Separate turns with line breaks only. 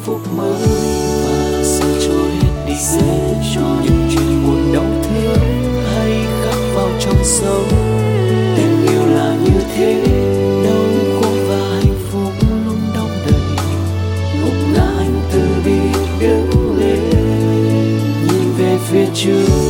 phúc mới và sẽ cho hết đi những chuyện buồn đau thương hay khắc vào trong sâu. Tình yêu là như thế, đau khổ và hạnh phúc luôn đong đầy. Một ngã anh từ bi đứng lên nhìn về phía trước.